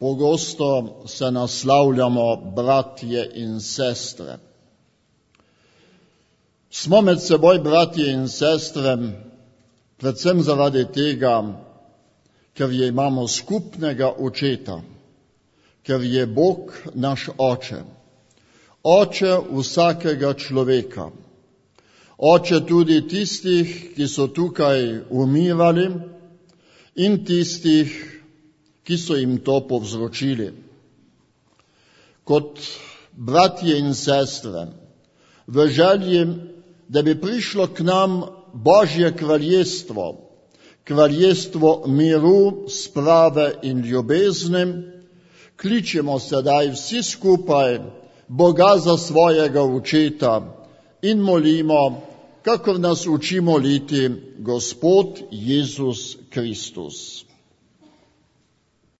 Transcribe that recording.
Pogosto se naslavljamo bratje in sestre. Smo med seboj bratje in sestre predvsem zaradi tega, ker imamo skupnega očeta, ker je Bog naš oče, oče vsakega človeka, oče tudi tistih, ki so tukaj umirali in tistih, ki so jim to povzročili. Kot bratje in sestre, v želji, da bi prišlo k nam Božje kraljestvo, kraljestvo miru, sprave in ljubezni, kličemo sedaj vsi skupaj Boga za svojega očeta in molimo, kakor nas uči moliti Gospod Jezus Kristus.